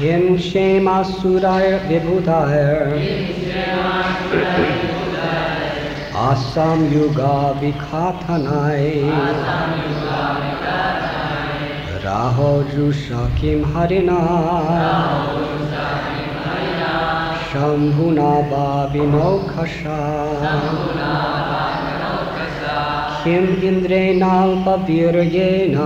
Kim Shema Sudaya Vibhudaya Asam Yuga Vikathanai Raho Jusha Kim Harina Shambhuna Bhavinokasha Kim Indrenalpa Viryena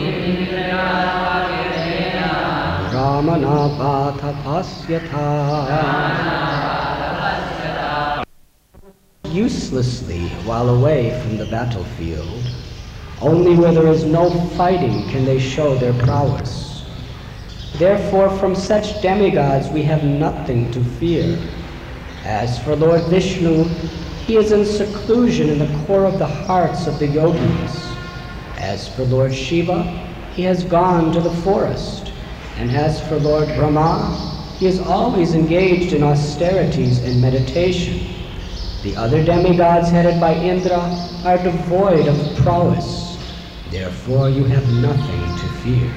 Ramana Bhathapasyatha uselessly while away from the battlefield. Only where there is no fighting can they show their prowess. Therefore, from such demigods we have nothing to fear. As for Lord Vishnu, he is in seclusion in the core of the hearts of the yogis. As for Lord Shiva, he has gone to the forest. And as for Lord Brahma, he is always engaged in austerities and meditation. The other demigods headed by Indra are devoid of prowess. Therefore you have nothing to fear.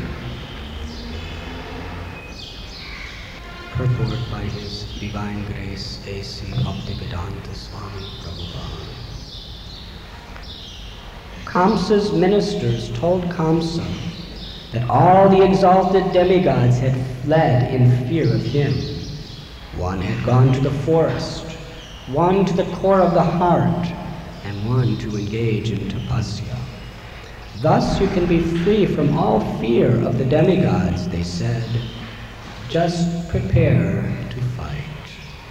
Purport by His Divine Grace A.C. Bhaktivedanta Swami Prabhupada. Kamsa's ministers told Kamsa that all the exalted demigods had fled in fear of him. One had gone to the forest, one to the core of the heart, and one to engage in tapasya. Thus you can be free from all fear of the demigods, they said. Just prepare to fight.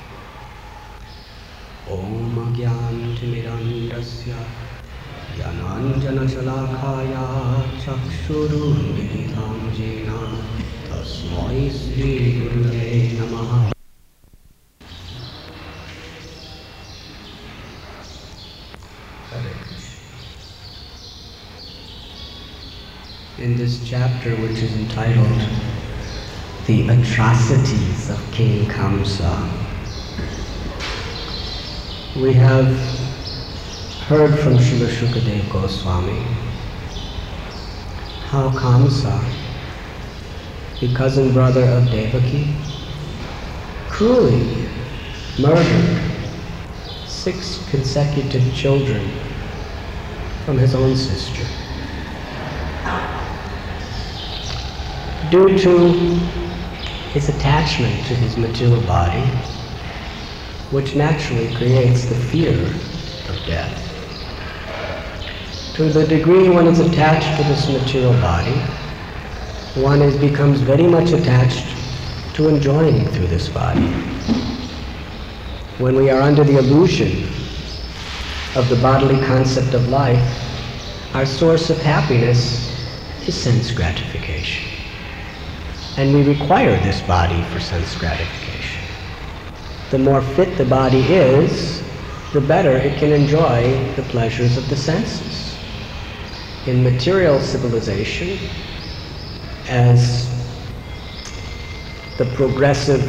Om Agyantimirandasya Yananjana Shalakaya Chakshuru Militam Jena Tasmai Sri Gurave Namaha. In this chapter, which is entitled The Atrocities of King Kamsa, we have heard from Srila Shukadeva Goswami how Kamsa, the cousin brother of Devaki, cruelly murdered 6 consecutive children from his own sister. Due to his attachment to his material body, which naturally creates the fear of death. To the degree one is attached to this material body, one becomes very much attached to enjoying through this body. When we are under the illusion of the bodily concept of life, our source of happiness is sense gratification. And we require this body for sense gratification. The more fit the body is, the better it can enjoy the pleasures of the senses. In material civilization, as the progressive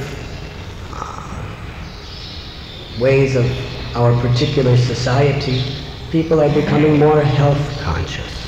ways of our particular society, people are becoming more health conscious.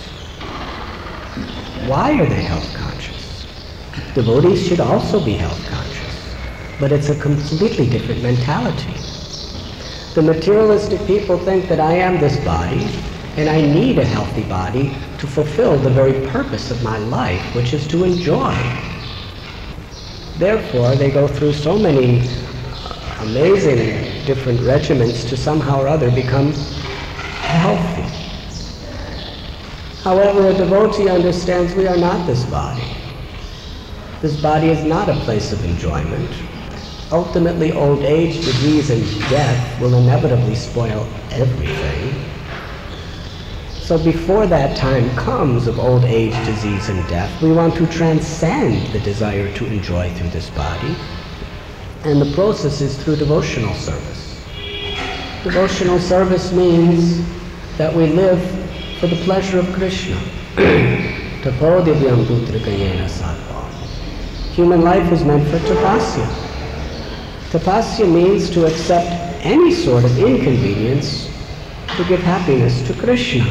Why are they health conscious? Devotees should also be health conscious, but it's a completely different mentality. The materialistic people think that I am this body, and I need a healthy body to fulfill the very purpose of my life, which is to enjoy. Therefore, they go through so many amazing different regimens to somehow or other become healthy. However, a devotee understands we are not this body. This body is not a place of enjoyment. Ultimately, old age, disease, and death will inevitably spoil everything. So before that time comes of old age, disease, and death, we want to transcend the desire to enjoy through this body. And the process is through devotional service. Devotional service means that we live for the pleasure of Krishna. Tapodivyam putra kayena sattva. Human life is meant for tapasya. Tapasya means to accept any sort of inconvenience to give happiness to Krishna.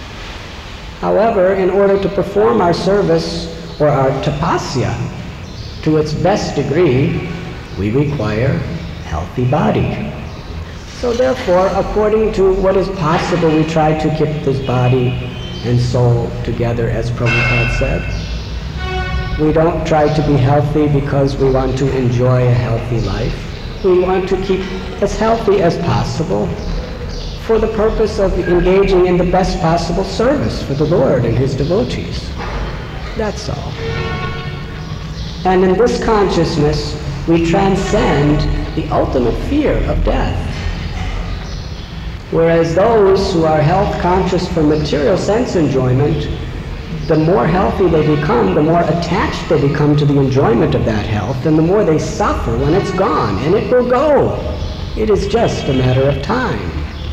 However, in order to perform our service or our tapasya, to its best degree, we require a healthy body. So therefore, according to what is possible, we try to keep this body and soul together, as Prabhupada said. We don't try to be healthy because we want to enjoy a healthy life. We want to keep as healthy as possible for the purpose of engaging in the best possible service for the Lord and His devotees. That's all. And in this consciousness, we transcend the ultimate fear of death. Whereas those who are health conscious for material sense enjoyment, the more healthy they become, the more attached they become to the enjoyment of that health, and the more they suffer when it's gone, and it will go. It is just a matter of time.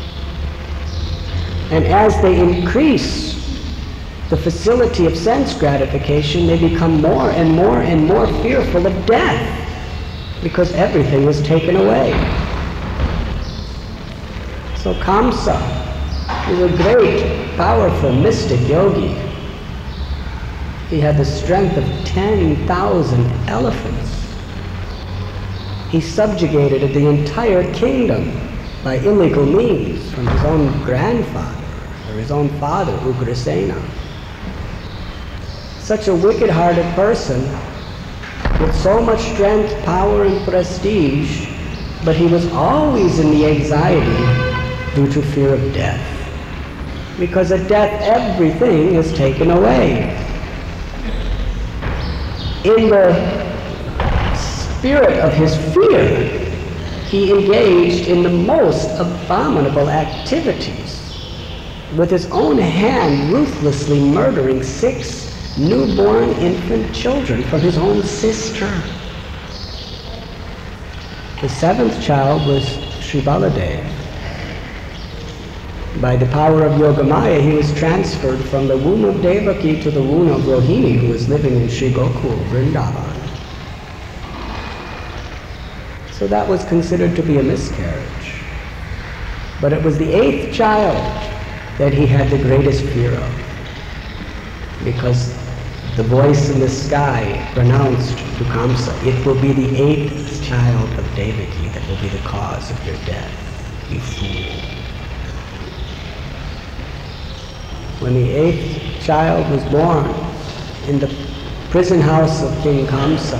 And as they increase the facility of sense gratification, they become more and more and more fearful of death, because everything is taken away. So Kamsa is a great, powerful, mystic yogi. He had the strength of 10,000 elephants. He subjugated the entire kingdom by illegal means from his own grandfather, or his own father, Ugrasena. Such a wicked-hearted person, with so much strength, power, and prestige, but he was always in the anxiety due to fear of death. Because at death, everything is taken away. In the spirit of his fear, he engaged in the most abominable activities, with his own hand ruthlessly murdering 6 newborn infant children from his own sister. The 7th child was Sri Baladev. By the power of Yogamaya, he was transferred from the womb of Devaki to the womb of Rohini, who was living in Sri Gokul, Vrindavan. So that was considered to be a miscarriage. But it was the 8th child that he had the greatest fear of, because the voice in the sky pronounced to Kamsa, "It will be the 8th child of Devaki that will be the cause of your death, you fool." When the 8th child was born in the prison house of King Kamsa,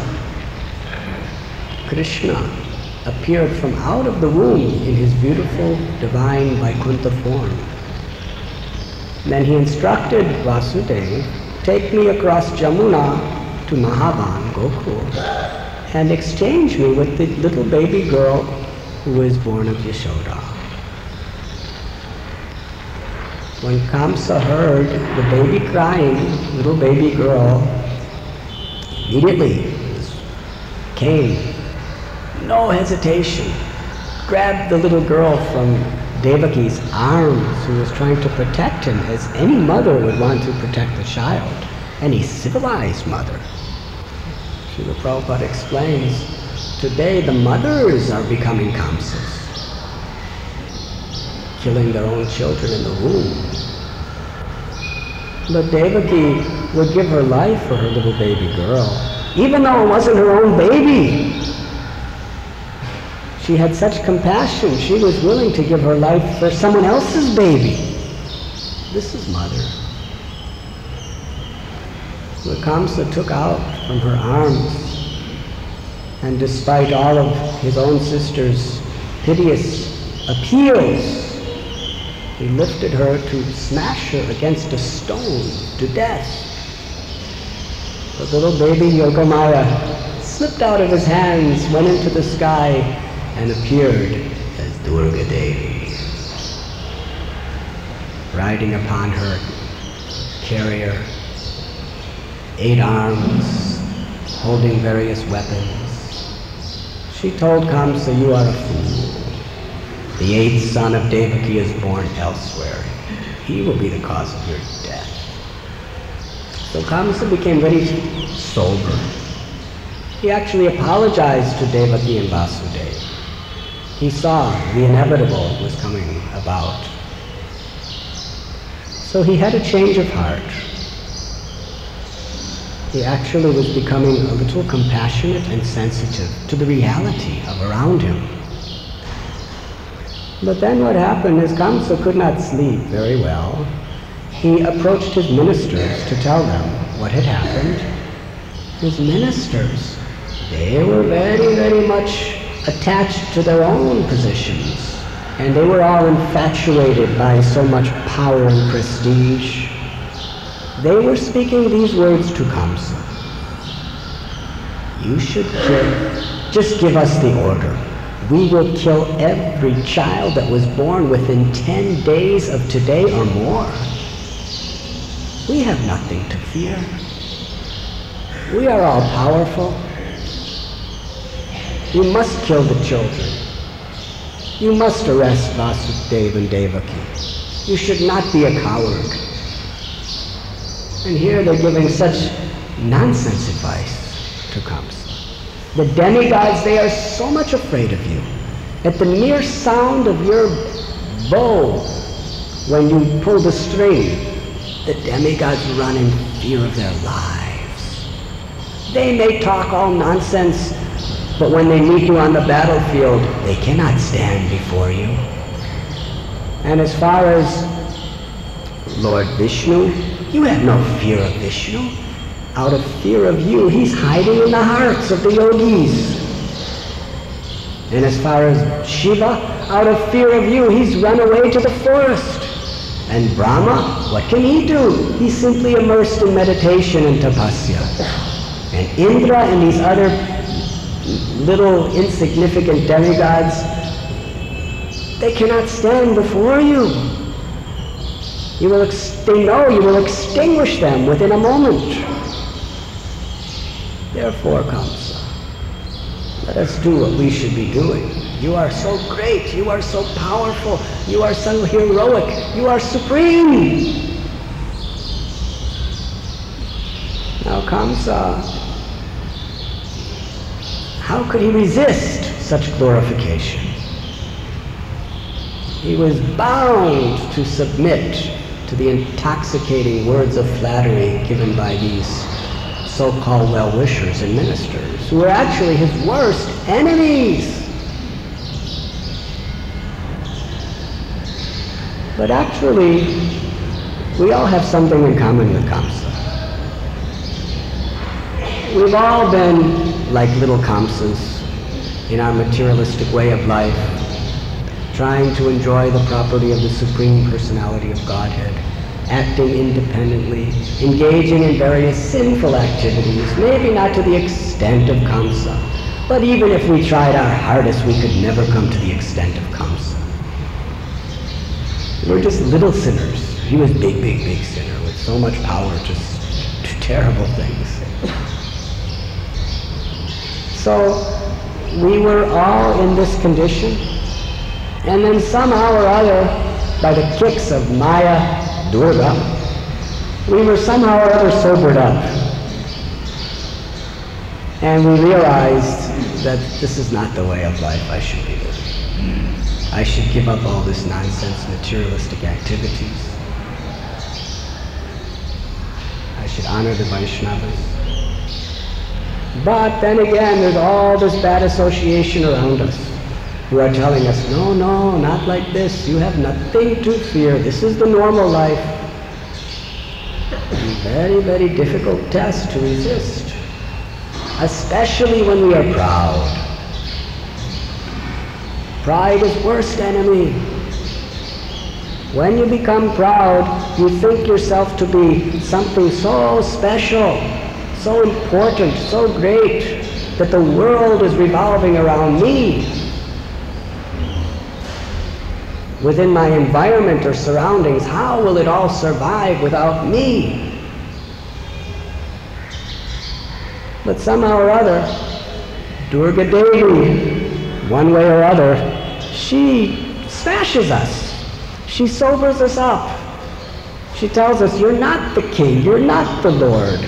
Krishna appeared from out of the womb in his beautiful, divine Vaikuntha form. Then he instructed Vasudeva, "Take me across Jamuna to Mahavan, Gokul, and exchange me with the little baby girl who is born of Yashoda." When Kamsa heard the baby crying, little baby girl, immediately came, no hesitation, grabbed the little girl from Devaki's arms, who was trying to protect him, as any mother would want to protect the child, any civilized mother. Srila Prabhupada explains, today the mothers are becoming Kamsas, killing their own children in the womb. But Devaki would give her life for her little baby girl, even though it wasn't her own baby. She had such compassion, she was willing to give her life for someone else's baby. This is mother. So Kamsa took out from her arms, and despite all of his own sister's piteous appeals, he lifted her to smash her against a stone to death. The little baby Yogamaya slipped out of his hands, went into the sky, and appeared as Durga Devi, riding upon her carrier, 8 arms, holding various weapons. She told Kamsa, "You are a fool. The 8th son of Devaki is born elsewhere. He will be the cause of your death." So Kamsa became very sober. He actually apologized to Devaki and Vasudeva. He saw the inevitable was coming about. So he had a change of heart. He actually was becoming a little compassionate and sensitive to the reality of around him. But then what happened is Kamsa could not sleep very well. He approached his ministers to tell them what had happened. His ministers, they were very, very much attached to their own positions, and they were all infatuated by so much power and prestige. They were speaking these words to Kamsa. You should kill, just give us the order. We will kill every child that was born within 10 days of today or more. We have nothing to fear. We are all powerful. You must kill the children. You must arrest Vasudeva and Devaki. You should not be a coward. And here they're giving such nonsense advice to Kamsa. The demigods, they are so much afraid of you. At the mere sound of your bow, when you pull the string, the demigods run in fear of their lives. They may talk all nonsense, but when they meet you on the battlefield, they cannot stand before you. And as far as Lord Vishnu, you have no fear of Vishnu. Out of fear of you, he's hiding in the hearts of the yogis. And as far as Shiva, out of fear of you, he's run away to the forest. And Brahma, what can he do? He's simply immersed in meditation and tapasya. And Indra and these other little insignificant demigods, they cannot stand before you. They know you will extinguish them within a moment. Therefore, Kamsa, let us do what we should be doing. You are so great, you are so powerful, you are so heroic, you are supreme. Now Kamsa, how could he resist such glorification? He was bound to submit to the intoxicating words of flattery given by these so-called well-wishers and ministers, who were actually his worst enemies. But actually, we all have something in common with Kamsa. We've all been like little Kamsas in our materialistic way of life, trying to enjoy the property of the Supreme Personality of Godhead, acting independently, engaging in various sinful activities, maybe not to the extent of Kamsa, but even if we tried our hardest, we could never come to the extent of Kamsa. We're just little sinners. He was big, big, big sinner with so much power to do terrible things. So we were all in this condition, and then somehow or other, by the kicks of Maya, Durga, we were somehow or other sobered up. And we realized that this is not the way of life I should be living. I should give up all this nonsense materialistic activities. I should honor the Vaishnavas. But then again, there's all this bad association around us who are telling us, no, no, not like this. You have nothing to fear. This is the normal life. A very, very difficult test to resist, especially when we are proud. Pride is worst enemy. When you become proud, you think yourself to be something so special, so important, so great, that the world is revolving around me. Within my environment or surroundings, how will it all survive without me? But somehow or other, Durga Devi, one way or other, she smashes us. She sobers us up. She tells us, you're not the king, you're not the Lord.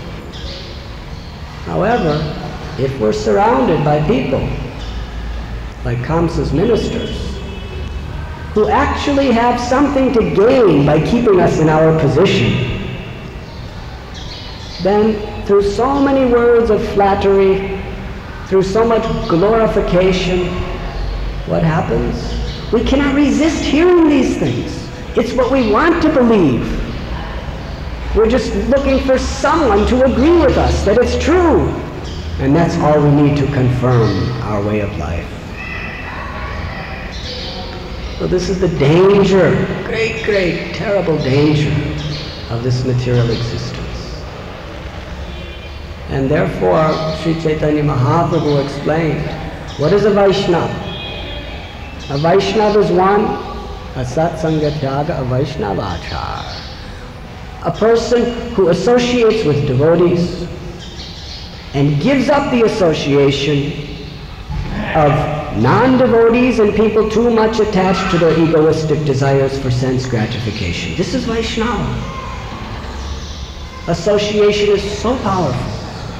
However, if we're surrounded by people like Kamsa's ministers, who actually have something to gain by keeping us in our position, then through so many words of flattery, through so much glorification, what happens? We cannot resist hearing these things. It's what we want to believe. We're just looking for someone to agree with us that it's true. And that's all we need to confirm our way of life. So this is the danger, great, great, terrible danger of this material existence. And therefore, Sri Chaitanya Mahaprabhu explained, what is a Vaishnava? A Vaishnava is one, a Satsanga Tyaga, a Vaishnavachar. A person who associates with devotees and gives up the association of non-devotees and people too much attached to their egoistic desires for sense gratification. This is Vaishnava. Association is so powerful.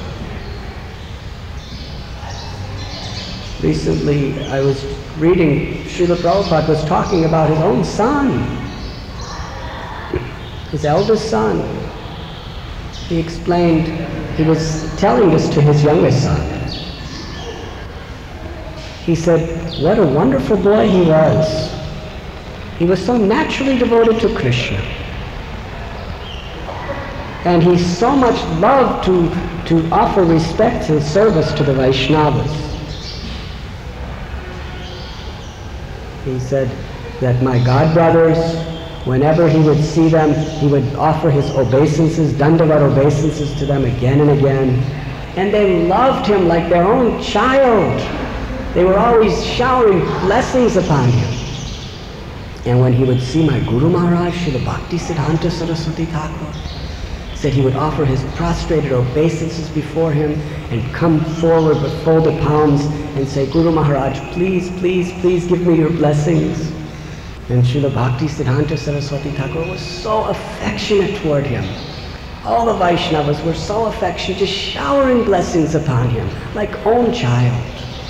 Recently, I was reading, Srila Prabhupada was talking about his own son, his eldest son. He explained, he was telling this to his youngest son. He said, what a wonderful boy he was. He was so naturally devoted to Krishna. And he so much loved to offer respect and service to the Vaishnavas. He said that my godbrothers, whenever he would see them, he would offer his obeisances, Dandavat obeisances to them again and again. And they loved him like their own child. They were always showering blessings upon him. And when he would see my Guru Maharaj, Srila Bhaktisiddhanta Saraswati Thakur, said he would offer his prostrated obeisances before him and come forward with folded palms and say, Guru Maharaj, please, please, please give me your blessings. And Srila Bhaktisiddhanta Saraswati Thakur was so affectionate toward him. All the Vaishnavas were so affectionate, just showering blessings upon him, like own child.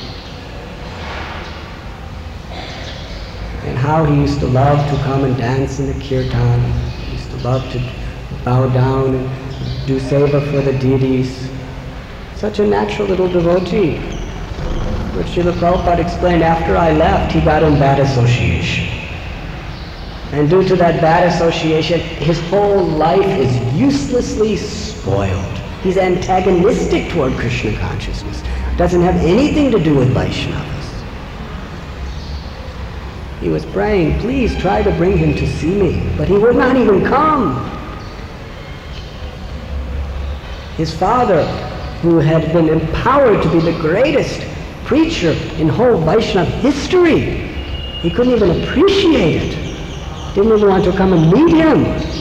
And how he used to love to come and dance in the kirtan. He used to love to bow down and do seva for the deities. Such a natural little devotee. But Srila Prabhupada explained, after I left, he got in bad association. And due to that bad association, his whole life is uselessly spoiled. He's antagonistic toward Krishna consciousness. Doesn't have anything to do with Vaishnavas. He was praying, please try to bring him to see me, but he would not even come. His father, who had been empowered to be the greatest preacher in whole Vaishnava history, he couldn't even appreciate it. Didn't even want to come and meet him.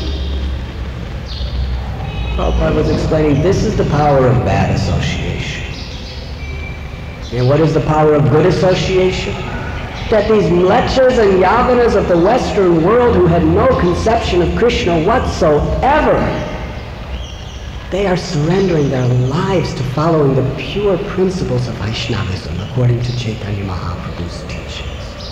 Prabhupada was explaining, this is the power of bad association. And what is the power of good association? That these mlechas and yavanas of the Western world who had no conception of Krishna whatsoever, they are surrendering their lives to following the pure principles of Vaishnavism according to Chaitanya Mahaprabhu's teachings.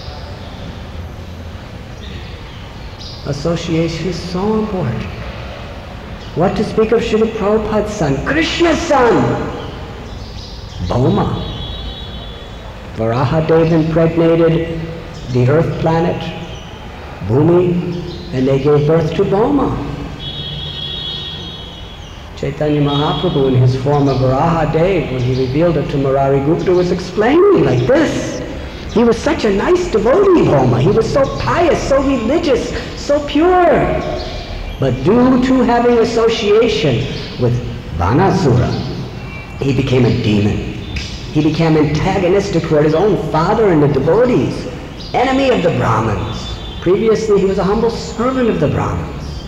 Association is so important. What to speak of Srila Prabhupada's son, Krishna's son, Bhoma. Varahadev impregnated the earth planet, Bhumi, and they gave birth to Bhoma. Chaitanya Mahaprabhu, in his form of Varahadev, when he revealed it to Murari Gupta, was explaining like this. He was such a nice devotee, Bhoma. He was so pious, so religious, so pure. But due to having association with Vanasura, he became a demon. He became antagonistic toward his own father and the devotees, enemy of the Brahmins. Previously, he was a humble servant of the Brahmins.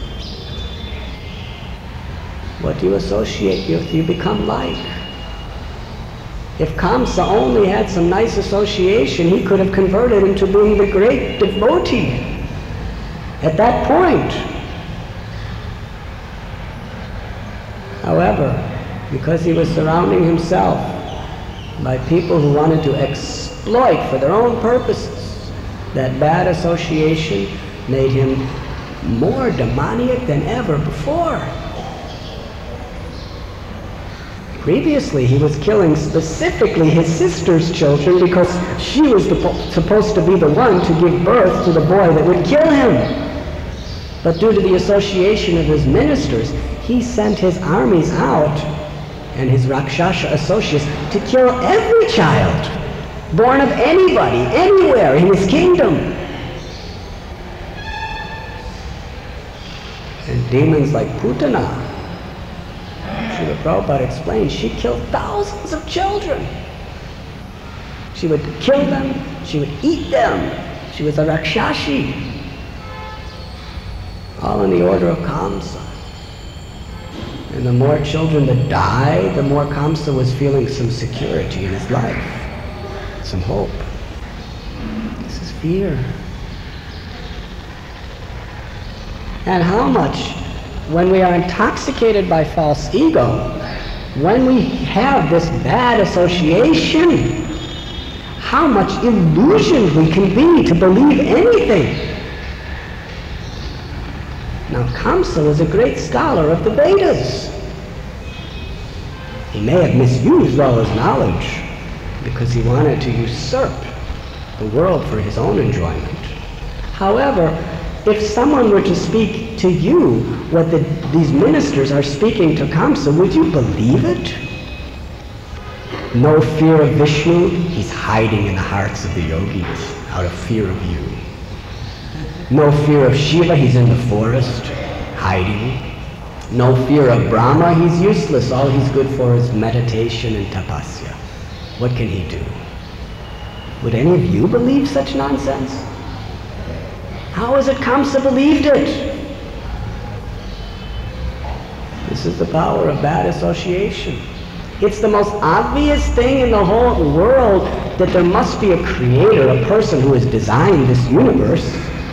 What you associate with, you become like. If Kamsa only had some nice association, he could have converted into being the great devotee at that point. However, because he was surrounding himself by people who wanted to exploit for their own purposes, that bad association made him more demoniac than ever before. Previously, he was killing specifically his sister's children because she was supposed to be the one to give birth to the boy that would kill him. But due to the association of his ministers, he sent his armies out and his Rakshasa associates to kill every child born of anybody, anywhere in his kingdom. And demons like Putana, Srila Prabhupada explained, she killed thousands of children. She would kill them, she would eat them. She was a Rakshasi. All in the order of Kamsa. And the more children that died, the more Kamsa was feeling some security in his life, some hope. This is fear. And how much, when we are intoxicated by false ego, when we have this bad association, how much illusioned we can be to believe anything. Now, Kamsa was a great scholar of the Vedas. He may have misused all his knowledge because he wanted to usurp the world for his own enjoyment. However, if someone were to speak to you what these ministers are speaking to Kamsa, would you believe it? No fear of Vishnu, he's hiding in the hearts of the yogis out of fear of you. No fear of Shiva, he's in the forest, hiding. No fear of Brahma, he's useless. All he's good for is meditation and tapasya. What can he do? Would any of you believe such nonsense? How is it Kamsa believed it? This is the power of bad association. It's the most obvious thing in the whole world that there must be a creator, a person who has designed this universe.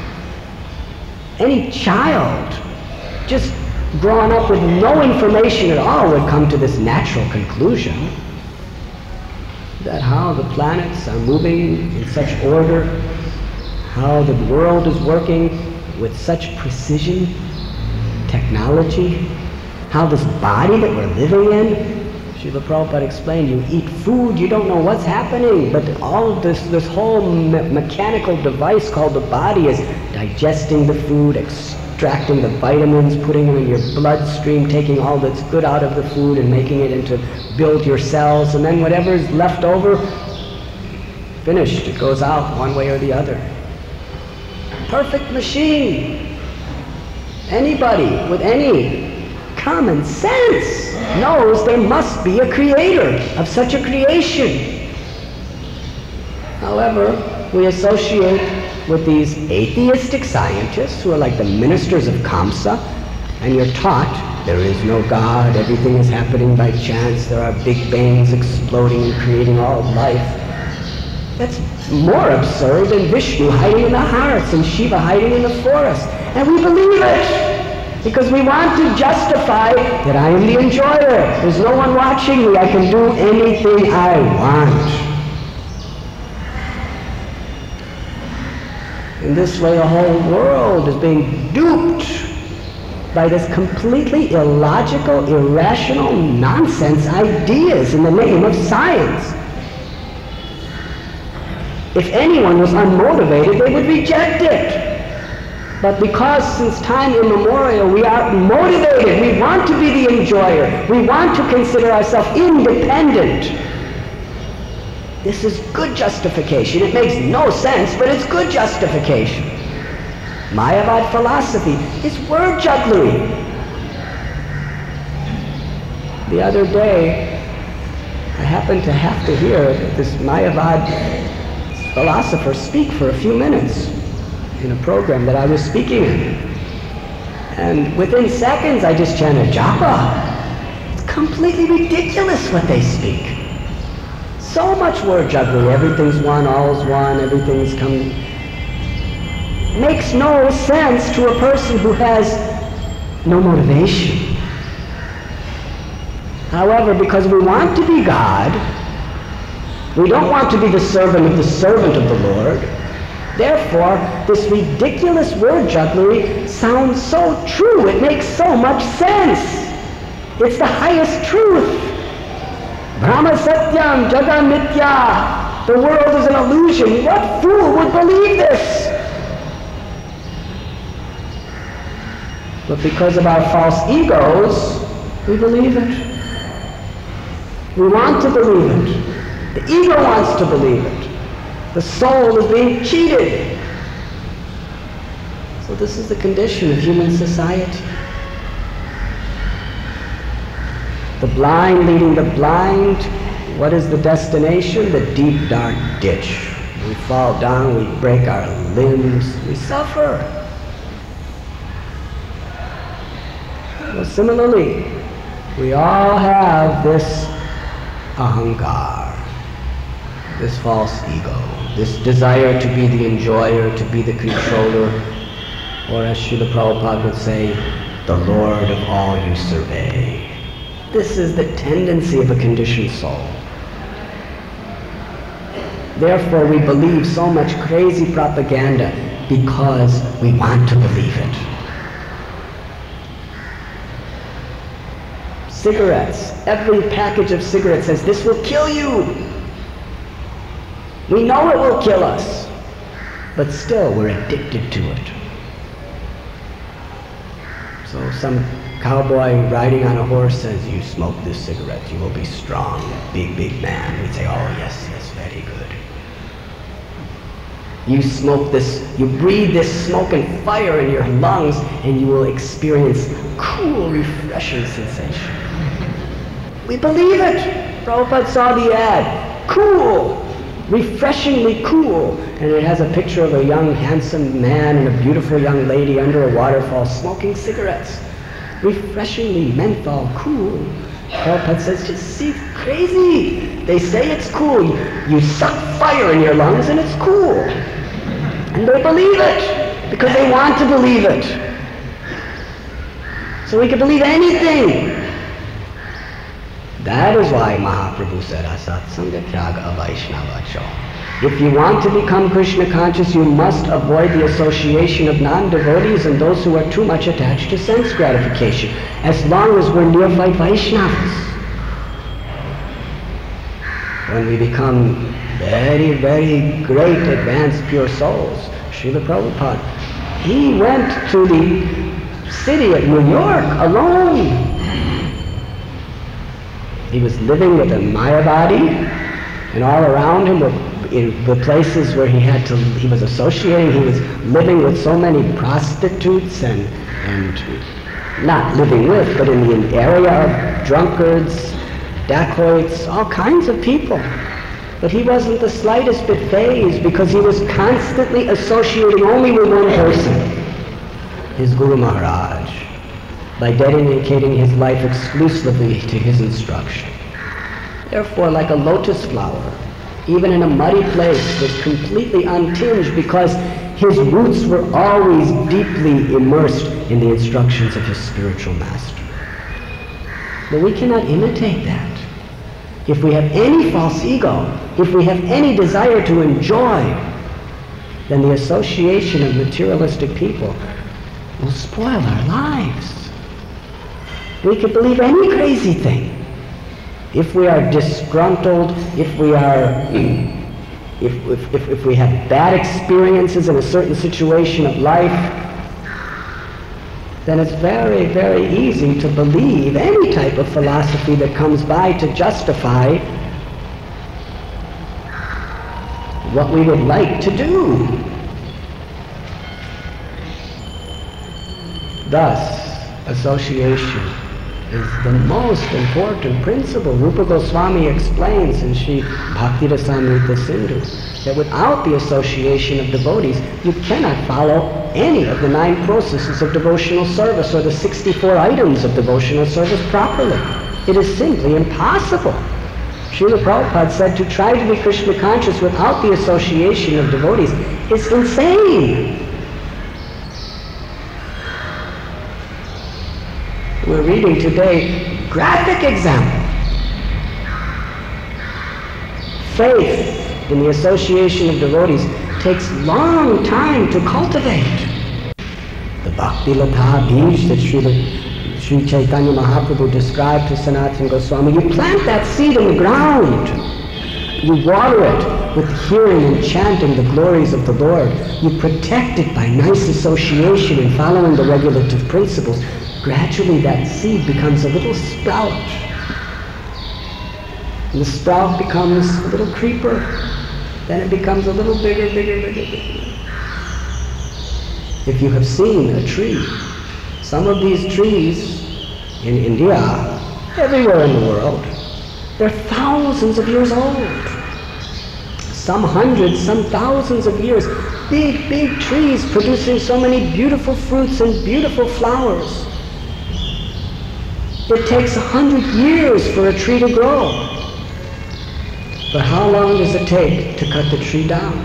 Any child, just growing up with no information at all, would come to this natural conclusion that how the planets are moving in such order, how the world is working with such precision, technology, how this body that we're living in, Srila Prabhupada explained, you eat food, you don't know what's happening, but all of this whole mechanical device called the body is digesting the food, extracting the vitamins, putting them in your bloodstream, taking all that's good out of the food and making it into build your cells, and then whatever is left over, finished, it goes out one way or the other. Perfect machine. Anybody with any common sense knows there must be a creator of such a creation. However, we associate with these atheistic scientists who are like the ministers of Kamsa, and you're taught there is no God, everything is happening by chance, there are big bangs exploding and creating all of life. That's more absurd than Vishnu hiding in the hearts and Shiva hiding in the forest. And we believe it because we want to justify that I am the enjoyer. There's no one watching me. I can do anything I want. In this way, the whole world is being duped by this completely illogical, irrational, nonsense ideas in the name of science. If anyone was unmotivated, they would reject it. But because since time immemorial we are motivated, we want to be the enjoyer, we want to consider ourselves independent. This is good justification. It makes no sense, but it's good justification. Mayavad philosophy is word jugglery. The other day, I happened to have to hear this Mayavad philosopher speak for a few minutes in a program that I was speaking in. And within seconds, I just chanted japa. It's completely ridiculous what they speak. So much word jugglery. Everything's one, all's one, everything's come. Makes no sense to a person who has no motivation. However, because we want to be God, we don't want to be the servant of the Lord. Therefore, this ridiculous word jugglery sounds so true. It makes so much sense. It's the highest truth. Brahma Satyam, Jagat Mithya. The world is an illusion. What fool would believe this? But because of our false egos, we believe it. We want to believe it. The ego wants to believe it. The soul is being cheated. So this is the condition of human society. The blind leading the blind. What is the destination? The deep, dark ditch. We fall down, we break our limbs, we suffer. Well, similarly, we all have this ahankar, this false ego, this desire to be the enjoyer, to be the controller, or as Srila Prabhupada would say, the Lord of all you survey. This is the tendency of a conditioned soul. Therefore, we believe so much crazy propaganda because we want to believe it. Cigarettes. Every package of cigarettes says, this will kill you. We know it will kill us, but still we're addicted to it. So some cowboy riding on a horse says, you smoke this cigarette, you will be strong, big, big man. We say, oh yes, yes, very good. You smoke this, you breathe this smoke and fire in your lungs, and you will experience cool, refreshing sensation. We believe it. Prabhupada saw the ad. Cool. Refreshingly cool. And it has a picture of a young, handsome man and a beautiful young lady under a waterfall smoking cigarettes. Refreshingly menthol cool. Prabhupada says, just see, crazy. They say it's cool. You suck fire in your lungs and it's cool. And they believe it because they want to believe it. So we can believe anything. That is why Mahaprabhu said, Asatsanga Tyaga Vaishnavacho. If you want to become Krishna conscious, you must avoid the association of non-devotees and those who are too much attached to sense gratification, as long as we're neophyte Vaishnavas. When we become very, very great, advanced, pure souls, Srila Prabhupada, he went to the city of New York alone. He was living with a Mayavadi, and all around him were places where he was associating. He was living with so many prostitutes and not living with, but in the area of drunkards, dacoits, all kinds of people. But he wasn't the slightest bit fazed because he was constantly associating only with one person, his Guru Maharaj, by dedicating his life exclusively to his instruction. Therefore, like a lotus flower, even in a muddy place, was completely untinged because his roots were always deeply immersed in the instructions of his spiritual master. But we cannot imitate that. If we have any false ego, if we have any desire to enjoy, then the association of materialistic people will spoil our lives. We could believe any crazy thing. If we are disgruntled, if we have bad experiences in a certain situation of life, then it's very, very easy to believe any type of philosophy that comes by to justify what we would like to do. Thus, association is the most important principle. Rupa Goswami explains in Sri Bhakti-rasamrita Sindhu that without the association of devotees, you cannot follow any of the 9 processes of devotional service or the 64 items of devotional service properly. It is simply impossible. Srila Prabhupada said to try to be Krishna conscious without the association of devotees is insane. We're reading today graphic example. Faith in the association of devotees takes long time to cultivate. The Bhakti Latha Bij that Sri Chaitanya Mahaprabhu described to Sanatana Goswami, you plant that seed in the ground. You water it with hearing and chanting the glories of the Lord. You protect it by nice association and following the regulative principles. Gradually that seed becomes a little sprout. And the sprout becomes a little creeper. Then it becomes a little bigger. If you have seen a tree, some of these trees in India, everywhere in the world, they're thousands of years old. Some hundreds, some thousands of years. Big, big trees producing so many beautiful fruits and beautiful flowers. It takes 100 years for a tree to grow. But how long does it take to cut the tree down?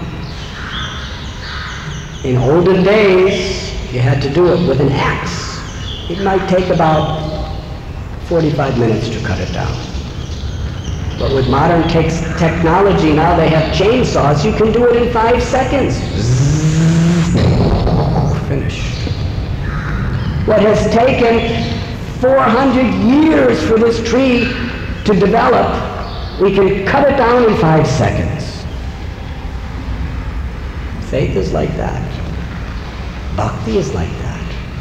In olden days, you had to do it with an axe. It might take about 45 minutes to cut it down. But with modern technology, now they have chainsaws. You can do it in 5 seconds. Finished. What has taken 400 years for this tree to develop, we can cut it down in 5 seconds. Faith is like that. Bhakti is like that.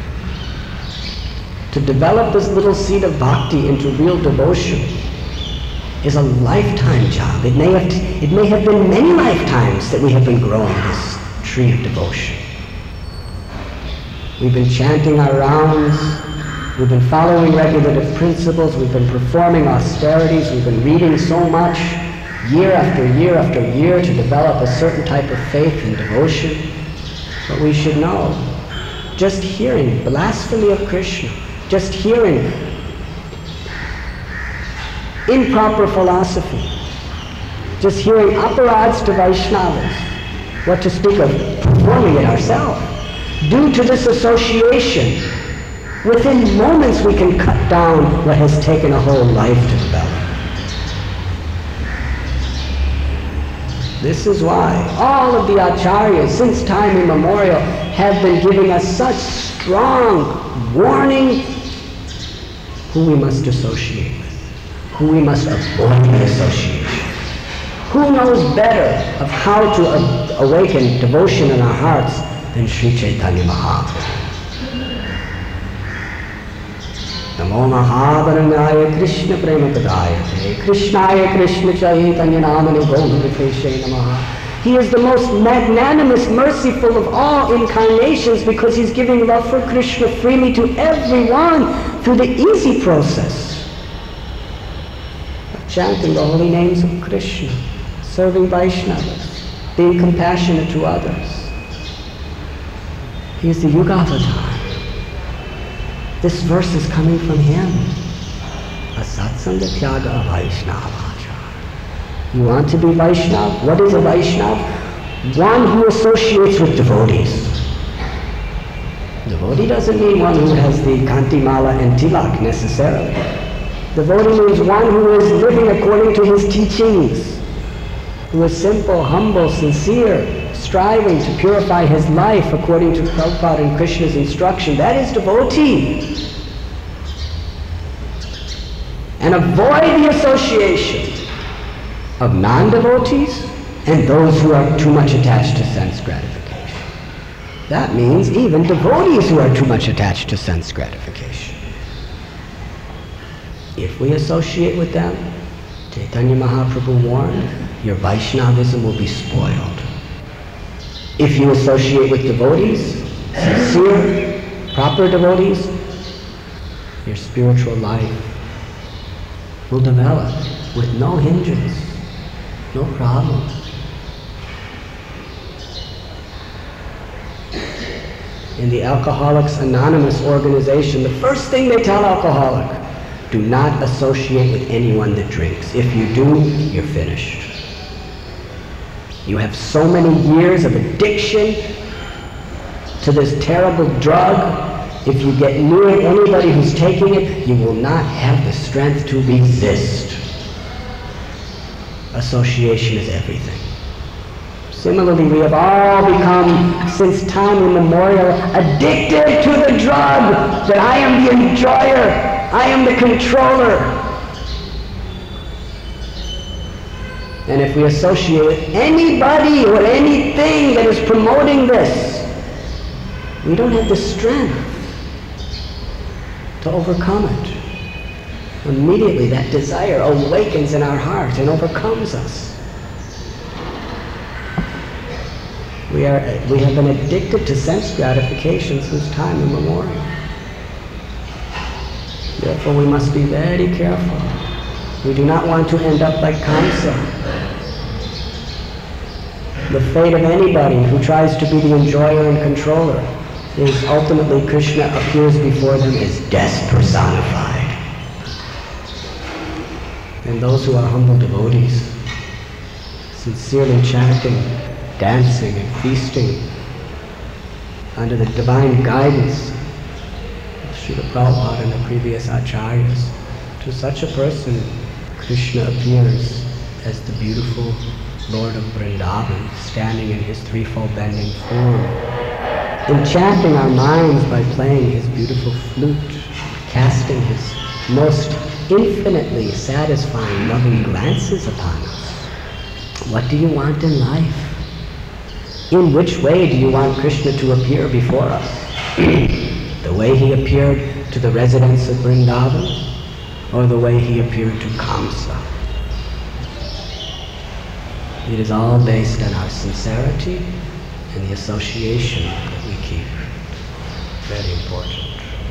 To develop this little seed of bhakti into real devotion is a lifetime job. It may have been many lifetimes that we have been growing this tree of devotion. We've been chanting our rounds. We've been following regulative principles. We've been performing austerities. We've been reading so much year after year after year to develop a certain type of faith and devotion. But we should know, just hearing blasphemy of Krishna, just hearing improper philosophy, just hearing aparads to Vaishnavas, what to speak of performing it ourselves. Due to this association, within moments we can cut down what has taken a whole life to develop. This is why all of the acharyas since time immemorial have been giving us such strong warning who we must associate with, who we must avoid the association. Who knows better of how to awaken devotion in our hearts than Sri Chaitanya Mahaprabhu? Namo Mahavaranyaya Krishna Premapadayate Krishnaya Krishna Chaitanya Namani Gomaviteshe Namaha. He is the most magnanimous, merciful of all incarnations because he's giving love for Krishna freely to everyone through the easy process of chanting the holy names of Krishna, serving Vaishnavas, being compassionate to others. He is the Yugavatar. This verse is coming from him. Asatsanga Tyaga Vaishnava. You want to be Vaishnav? What is a Vaishnav? One who associates with devotees. Devotee doesn't mean one who has the Kantimala and Tilak necessarily. Devotee means one who is living according to his teachings, who is simple, humble, sincere, striving to purify his life according to Prabhupada and Krishna's instruction. That is devotee. And avoid the association of non-devotees and those who are too much attached to sense gratification. That means even devotees who are too much attached to sense gratification. If we associate with them, Chaitanya Mahaprabhu warned, your Vaishnavism will be spoiled. If you associate with devotees, sincere, proper devotees, your spiritual life will develop with no hindrance, no problem. In the Alcoholics Anonymous organization, the first thing they tell alcoholic, do not associate with anyone that drinks. If you do, you're finished. You have so many years of addiction to this terrible drug. If you get near anybody who's taking it, you will not have the strength to resist. Association is everything. Similarly, we have all become, since time immemorial, addicted to the drug that I am the enjoyer, I am the controller. And if we associate with anybody or anything that is promoting this, we don't have the strength to overcome it. Immediately that desire awakens in our heart and overcomes us. We have been addicted to sense gratification since time immemorial. Therefore we must be very careful. We do not want to end up like Kamsa. The fate of anybody who tries to be the enjoyer and controller is ultimately Krishna appears before them as death personified. And those who are humble devotees, sincerely chanting, dancing and feasting under the divine guidance of Srila Prabhupada and the previous acharyas, to such a person Krishna appears as the beautiful Lord of Vrindavan, standing in his threefold bending form, enchanting our minds by playing his beautiful flute, casting his most infinitely satisfying loving glances upon us. What do you want in life? In which way do you want Krishna to appear before us? The way he appeared to the residents of Vrindavan, or the way he appeared to Kamsa? It is all based on our sincerity and the association that we keep. Very important.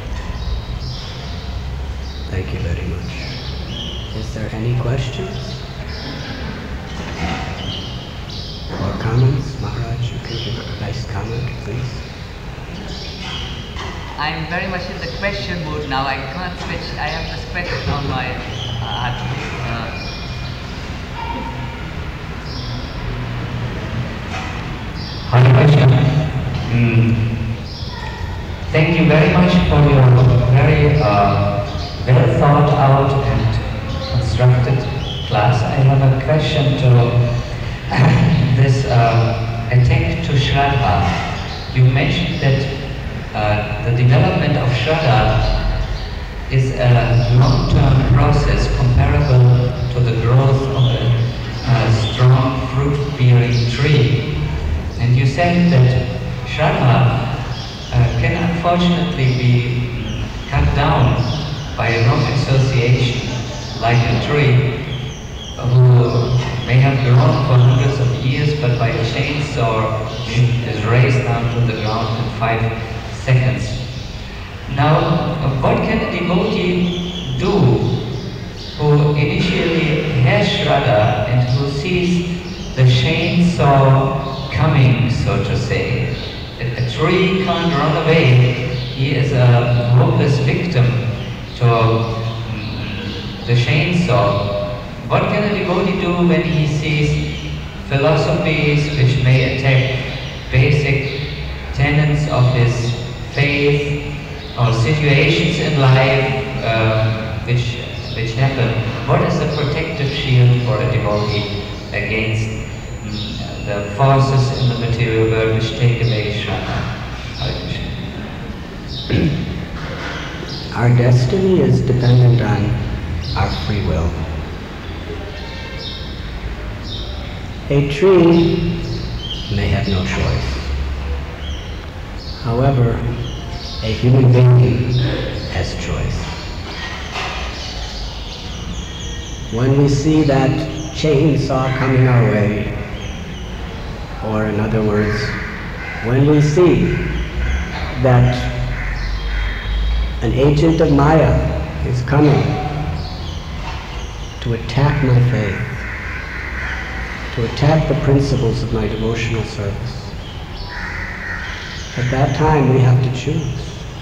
Thank you very much. Is there any questions? Or comments? Maharaj, you can give a nice comment, please. I'm very much in the question mood now. I can't switch. I have this question on my Hare Krishna. Thank you very much for your very well thought out and constructed class. I have a question to this attempt to Shraddha. You mentioned that the development of Shraddha is a long-term process comparable to the growth of a strong fruit-bearing tree. And you said that Shraddha can unfortunately be cut down by a wrong association, like a tree who may have grown for hundreds of years, but by a chainsaw is razed down to the ground in 5 seconds. Now, what can a devotee do who initially has Shraddha and who sees the chainsaw coming, so to say? A tree can't run away. He is a hopeless victim to the chainsaw. What can a devotee do when he sees philosophies which may attack basic tenets of his faith, or situations in life which happen? What is the protective shield for a devotee against the forces in the material world which take away Shraddha? Our destiny is dependent on our free will. A tree may have no choice. However, a human being has choice. When we see that chainsaw coming our way, or in other words, when we see that an agent of Maya is coming to attack my faith, to attack the principles of my devotional service, at that time we have to choose.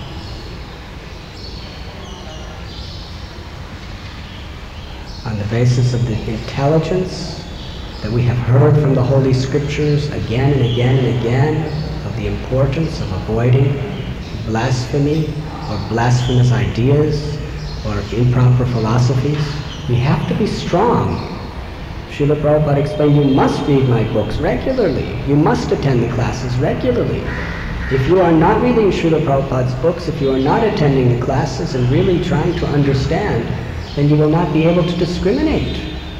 On the basis of the intelligence that we have heard from the Holy Scriptures again and again and again of the importance of avoiding blasphemy or blasphemous ideas or improper philosophies, we have to be strong. Srila Prabhupada explained, you must read my books regularly. You must attend the classes regularly. If you are not reading Srila Prabhupada's books, if you are not attending the classes and really trying to understand, then you will not be able to discriminate.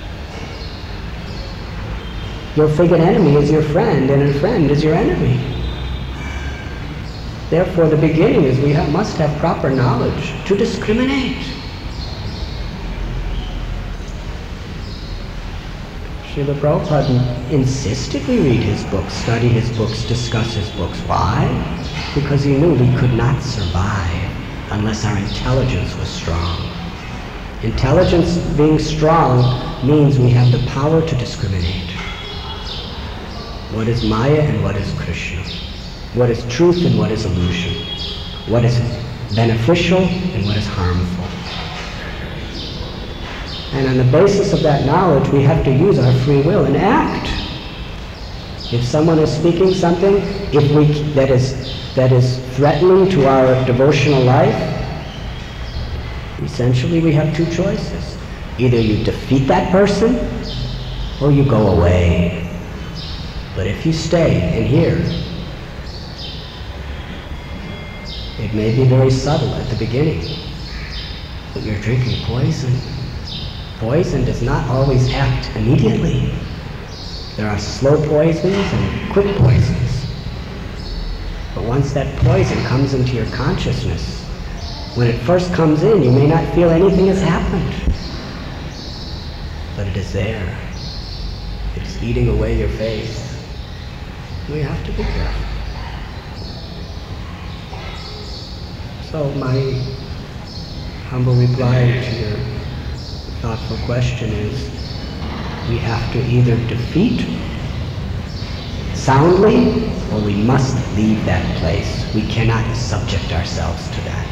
Your figured enemy is your friend, and a friend is your enemy. Therefore, the beginning is we must have proper knowledge to discriminate. Srila Prabhupada insisted we read his books, study his books, discuss his books. Why? Because he knew we could not survive unless our intelligence was strong. Intelligence being strong means we have the power to discriminate. What is Maya and what is Krishna? What is truth and what is illusion? What is beneficial and what is harmful? And on the basis of that knowledge, we have to use our free will and act. If someone is speaking something, that is threatening to our devotional life, essentially we have two choices. Either you defeat that person, or you go away. But if you stay and hear, it may be very subtle at the beginning, but you're drinking poison. Poison does not always act immediately. There are slow poisons and quick poisons. But once that poison comes into your consciousness, when it first comes in, you may not feel anything has happened. But it is there. It's eating away your faith. We have to be careful. So my humble reply to your thoughtful question is, we have to either defeat soundly, or we must leave that place. We cannot subject ourselves to that.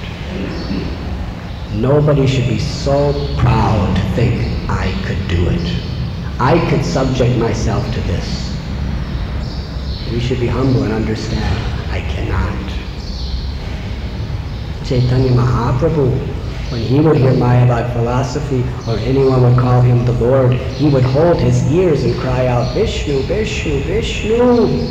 Nobody should be so proud to think, I could do it. I could subject myself to this. We should be humble and understand, I cannot. Chaitanya Mahaprabhu, when he would hear Mayavad philosophy, or anyone would call him the Lord, he would hold his ears and cry out, Vishnu, Vishnu, Vishnu.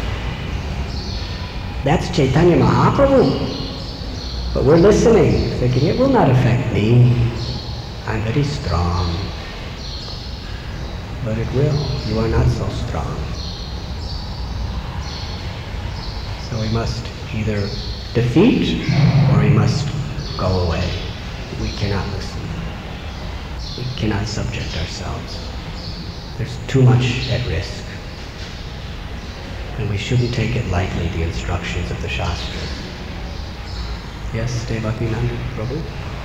That's Chaitanya Mahaprabhu. But we're listening, thinking it will not affect me. I'm very strong. But it will. You are not so strong. So we must either defeat, or we must go away. We cannot listen. We cannot subject ourselves. There's too much at risk. And we shouldn't take it lightly, the instructions of the Shastras. Yes, Devaki-Nanda Prabhu?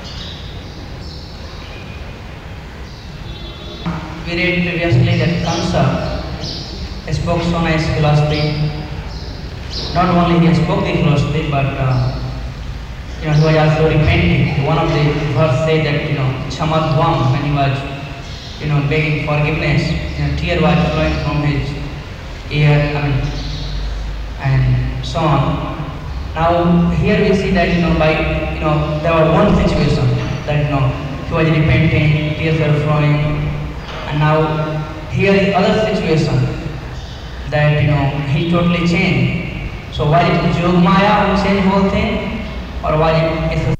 We read previously that Kamsa spoke so nice philosophy. Not only he spoke the philosophy, but he was also repenting. One of the verse said that, Chamadvam, when he was, begging forgiveness, tear was flowing from his ear, and so on. Now here we see that, there was one situation that, he was repenting, tears were flowing, and now here is other situation that, he totally changed. So was it Jog Maya who changed the whole thing? Or was it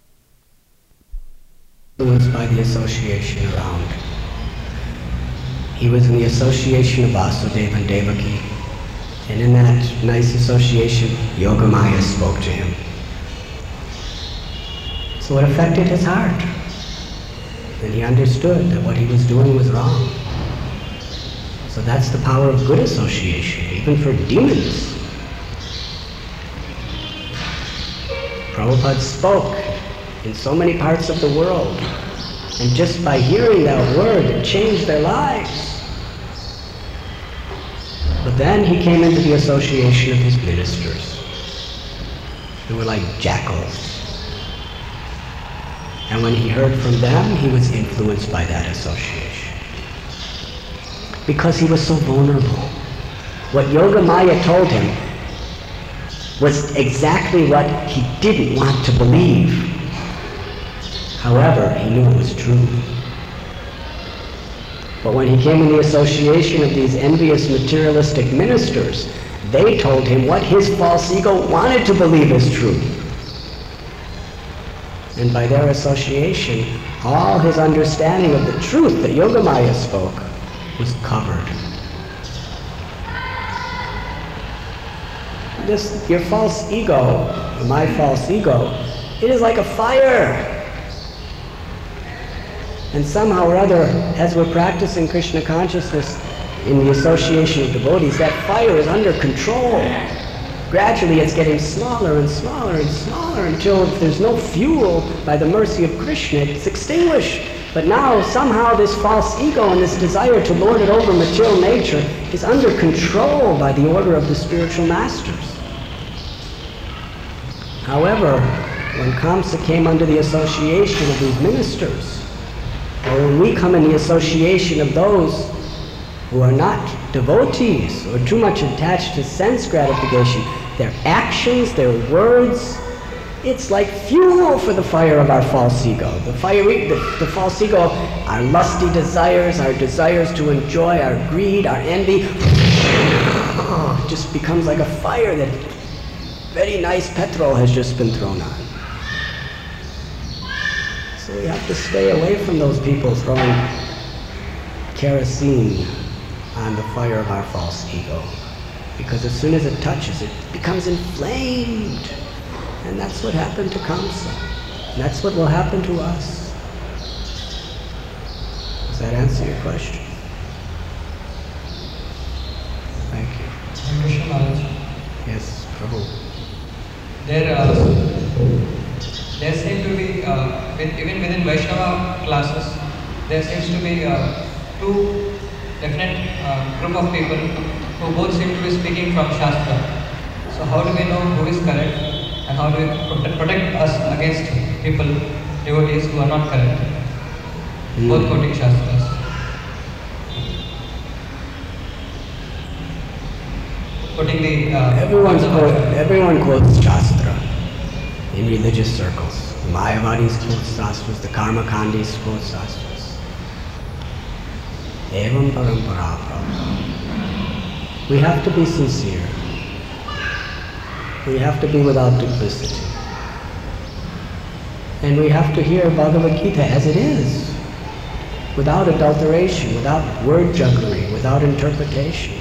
influenced by the association around? He was in the association of Vasudeva and Devaki, and in that nice association, Yogamaya spoke to him. So it affected his heart, and he understood that what he was doing was wrong. So that's the power of good association, even for demons. Prabhupada spoke in so many parts of the world, and just by hearing that word, it changed their lives. But then he came into the association of his ministers, who were like jackals. And when he heard from them, he was influenced by that association. Because he was so vulnerable. What Yogamaya told him was exactly what he didn't want to believe. However, he knew it was true. But when he came in the association of these envious materialistic ministers, they told him what his false ego wanted to believe as true. And by their association, all his understanding of the truth that Yogamaya spoke was covered. Your false ego, my false ego, it is like a fire. And somehow or other, as we're practicing Krishna consciousness in the association of devotees, that fire is under control. Gradually it's getting smaller and smaller and smaller until if there's no fuel, by the mercy of Krishna, it's extinguished. But now somehow this false ego and this desire to lord it over material nature is under control by the order of the spiritual masters. However, when Kamsa came under the association of these ministers, or when we come in the association of those who are not devotees or too much attached to sense gratification, their actions, their words, it's like fuel for the fire of our false ego. The false ego, our lusty desires, our desires to enjoy, our greed, our envy, just becomes like a fire that very nice petrol has just been thrown on. So we have to stay away from those people throwing kerosene on the fire of our false ego. Because as soon as it touches, it becomes inflamed. And that's what happened to Kamsa. And that's what will happen to us. Does that answer your question? Thank you. Krishna Maharaj. Yes, Prabhu. There seem to be, even within Vaishnava classes, there seems to be two definite group of people who both seem to be speaking from Shastra. So how do we know who is correct and how do we protect us against people, devotees who are not correct? Both quoting Shastras. Quoting the... everyone quotes Shastra in religious circles. The Mayavadis quote Shastras, the Karmakandis quote Shastras. Evam parampara prabhu. We have to be sincere. We have to be without duplicity. And we have to hear Bhagavad Gita as it is, without adulteration, without word jugglery, without interpretation.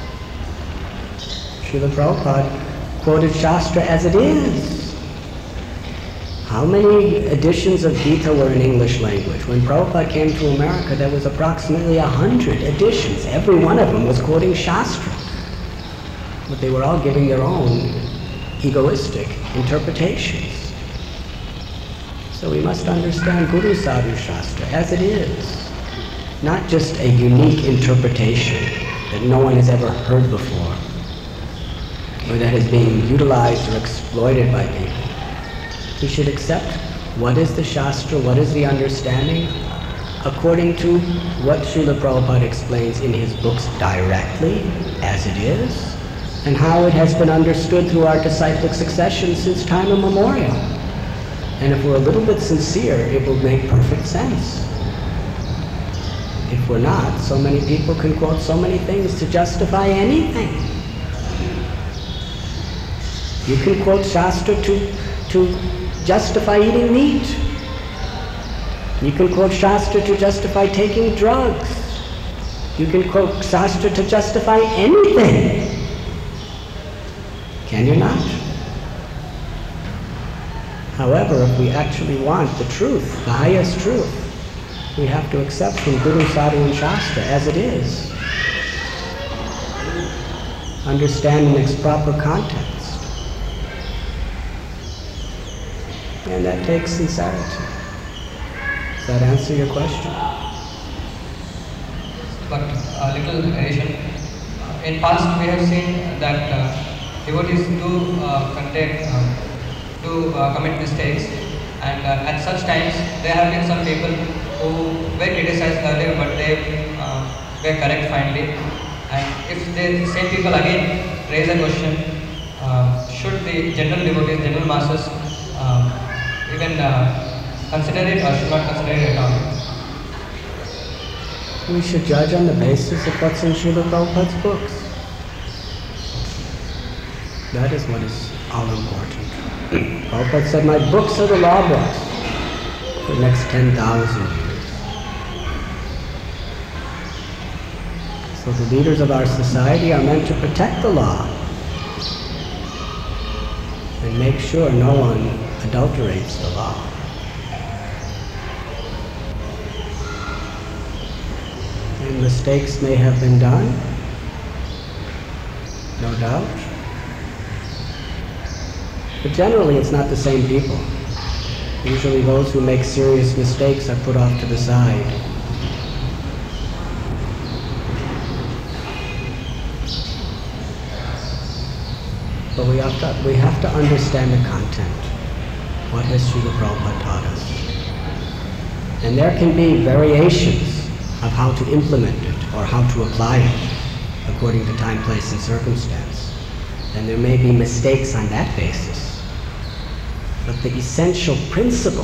Srila Prabhupada quoted Shastra as it is. How many editions of Gita were in English language? When Prabhupada came to America, there was approximately 100 editions. Every one of them was quoting Shastra. But they were all giving their own egoistic interpretations. So we must understand Guru Sadhu Shastra as it is. Not just a unique interpretation that no one has ever heard before, or that is being utilized or exploited by people. We should accept what is the Shastra, what is the understanding, according to what Srila Prabhupada explains in his books directly, as it is, and how it has been understood through our disciplic succession since time immemorial. And if we're a little bit sincere, it will make perfect sense. If we're not, so many people can quote so many things to justify anything. You can quote Shastra to justify eating meat. You can quote Shastra to justify taking drugs. You can quote Shastra to justify anything. Can you not? However, if we actually want the truth, the highest truth, we have to accept from Guru, Sadhu, and Shastra as it is. Understand in its proper context. And that takes sincerity. Does that answer your question? But a little addition. In past, we have seen that devotees do commit mistakes, and at such times there have been some people who were criticized earlier, but they were correct finally. And if the same people again raise a question, should the general devotees, general masses, even consider it or should not consider it at all? We should judge on the basis of what's in Srila Prabhupada's books. That is what is all important. Prabhupada said, my books are the law books for the next 10,000 years. So the leaders of our society are meant to protect the law and make sure no one adulterates the law. And mistakes may have been done, no doubt. But generally it's not the same people. Usually those who make serious mistakes are put off to the side. But we have to understand the content. What has Srila Prabhupada taught us? And there can be variations of how to implement it or how to apply it according to time, place, and circumstance. And there may be mistakes on that basis. But the essential principle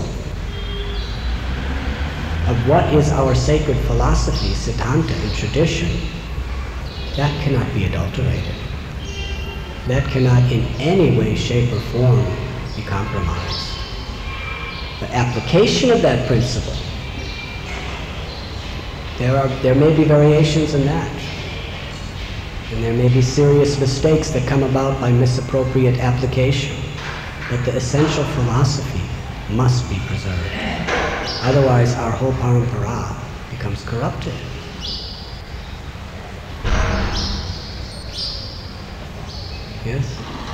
of what is our sacred philosophy, Siddhanta, and tradition, that cannot be adulterated. That cannot in any way, shape, or form be compromised. The application of that principle, there may be variations in that. And there may be serious mistakes that come about by misappropriate application. But the essential philosophy must be preserved. Otherwise, our whole parampara becomes corrupted. Yes?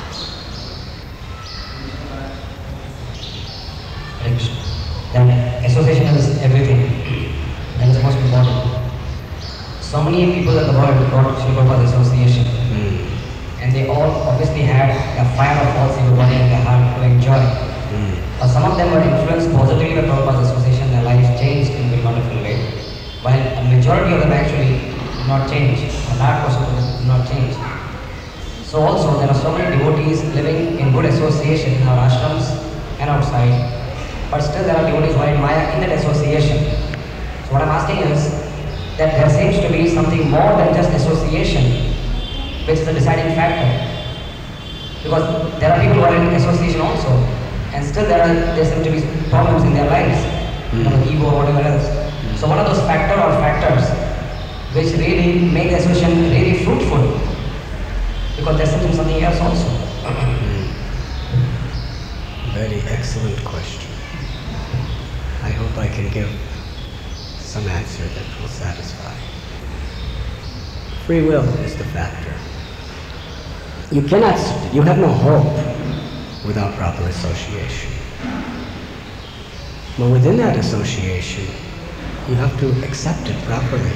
Then association is everything. That is the most important. So many people in the world got Srila Prabhupada's association. And they all obviously had a fire of false ego burning in their heart to enjoy. Some of them were influenced positively by Prabhupada's association, their lives changed in a very wonderful way. While a majority of them actually did not change. A large portion of them did not change. So also there are so many devotees living in good association in our ashrams and outside. But still there are devotees who are in Maya in that association. So what I'm asking is that there seems to be something more than just association, which is the deciding factor. Because there are people who are in association also, and still there seem to be problems in their lives, ego or whatever else. So one of those factors which really make the association really fruitful, because there's something else also. Very excellent question. I hope I can give some answer that will satisfy. Free will is the factor. You have no hope without proper association. But within that association, you have to accept it properly.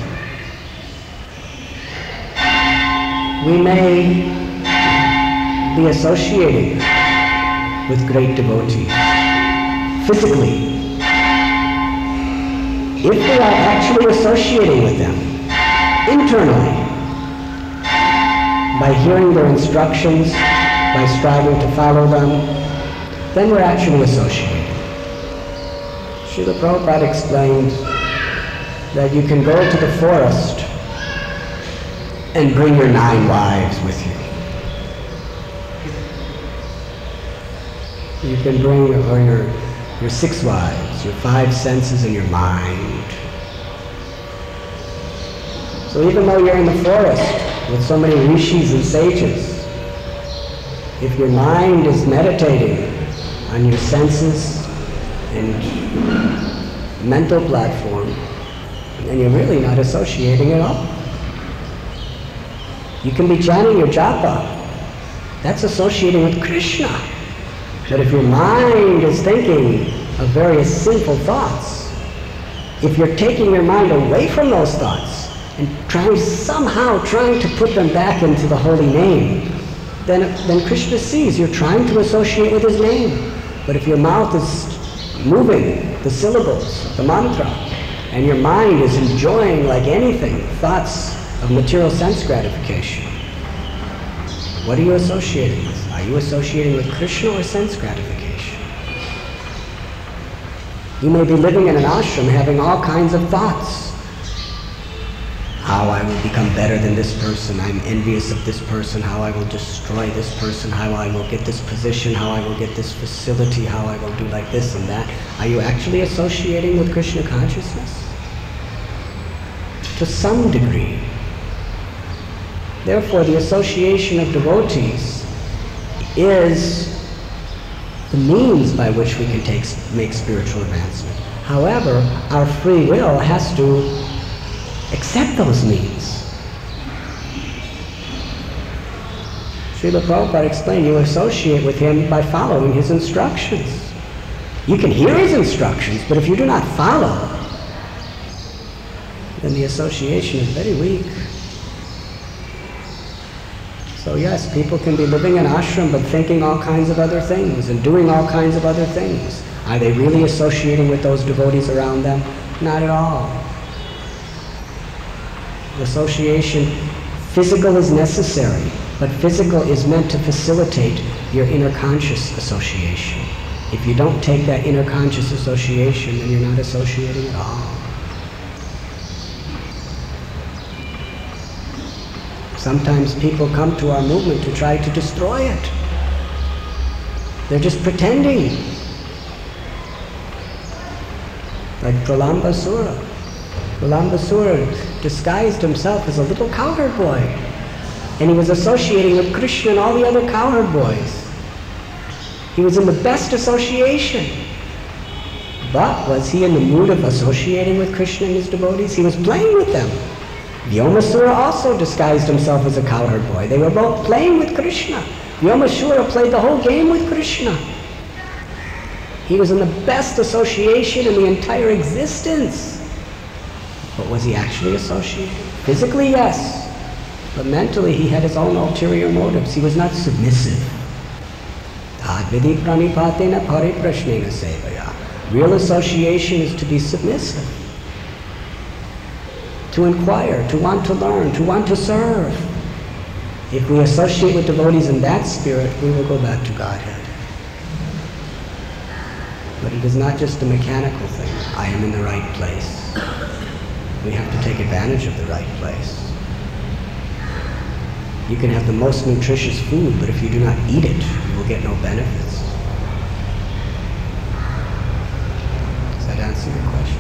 We may be associating with great devotees physically. If we are actually associating with them internally, by hearing their instructions, by striving to follow them, then we're actually associating. Srila Prabhupada explained that you can go to the forest and bring your 9 wives with you. You can bring your 6 wives, your 5 senses, and your mind. So even though you're in the forest with so many rishis and sages, if your mind is meditating on your senses and mental platform, then you're really not associating at all. You can be chanting your japa. That's associating with Krishna. But if your mind is thinking of various sinful thoughts, if you're taking your mind away from those thoughts and somehow trying to put them back into the holy name, then Krishna sees you're trying to associate with his name. But if your mouth is moving the syllables, the mantra, and your mind is enjoying like anything thoughts of material sense gratification, what are you associating with? Are you associating with Krishna or sense gratification? You may be living in an ashram having all kinds of thoughts. how I will become better than this person, I'm envious of this person, how I will destroy this person, how I will get this position, how I will get this facility, how I will do like this and that. Are you actually associating with Krishna consciousness? To some degree. Therefore, the association of devotees is the means by which we can make spiritual advancement. However, our free will has to accept those means. Srila Prabhupada explained, you associate with him by following his instructions. You can hear his instructions, but if you do not follow, then the association is very weak. So yes, people can be living in ashram but thinking all kinds of other things and doing all kinds of other things. Are they really associating with those devotees around them? Not at all. Association, physical is necessary, but physical is meant to facilitate your inner conscious association. If you don't take that inner conscious association, then you're not associating at all. Sometimes people come to our movement to try to destroy it. They're just pretending. Like Pralambasura. Pralambasura disguised himself as a little cowherd boy. And he was associating with Krishna and all the other cowherd boys. He was in the best association. But was he in the mood of associating with Krishna and his devotees? He was playing with them. Vyomasura also disguised himself as a cowherd boy. They were both playing with Krishna. Vyomasura played the whole game with Krishna. He was in the best association in the entire existence. But was he actually associated? Physically, yes. But mentally, he had his own ulterior motives. He was not submissive. Real association is to be submissive, to inquire, to want to learn, to want to serve. If we associate with devotees in that spirit, we will go back to Godhead. But it is not just a mechanical thing. I am in the right place. We have to take advantage of the right place. You can have the most nutritious food, but if you do not eat it, you will get no benefits. Does that answer your question?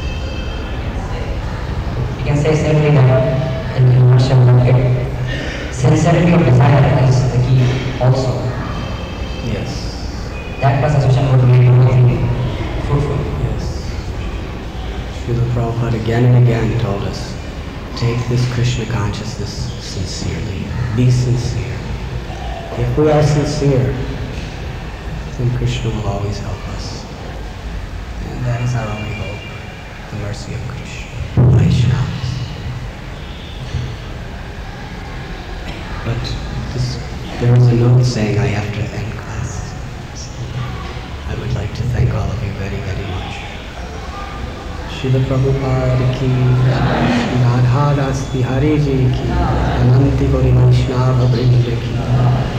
You can say simply that in the nutshell, sincerity of desire is the key also. Yes. That plus association would make everything fruitful. Yes. Srila Prabhupada again and again told us, take this Krishna consciousness sincerely. Be sincere. If we are sincere, then Krishna will always help us. And that is our only hope, the mercy of Krishna. Vaishnavas. But there is a note saying I have to end class. I would like to thank all of you very, very much. Srila Prabhupada ki, Radha Das Bihari ji ki, Ananti Gauri Vaishnava Vrinda ki.